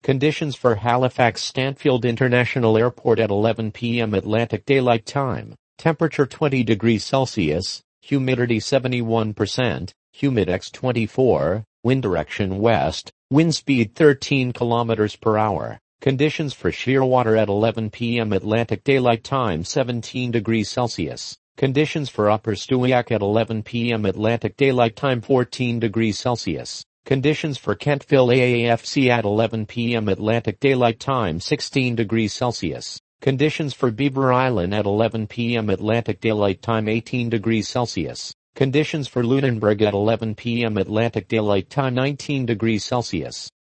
Conditions for Halifax Stanfield International Airport at 11 p.m. Atlantic Daylight Time. Temperature 20 degrees Celsius, humidity 71%, humidex 24, wind direction west, wind speed 13 kilometers per hour. Conditions for Shearwater at 11 p.m. Atlantic Daylight Time 17 degrees Celsius. Conditions for Upper Stewiacke at 11 p.m. Atlantic Daylight Time 14 degrees Celsius. Conditions for Kentville AAFC at 11 p.m. Atlantic Daylight Time 16 degrees Celsius. Conditions for Beaver Island at 11 p.m. Atlantic Daylight Time 18 degrees Celsius. Conditions for Lunenburg at 11 p.m. Atlantic Daylight Time 19 degrees Celsius.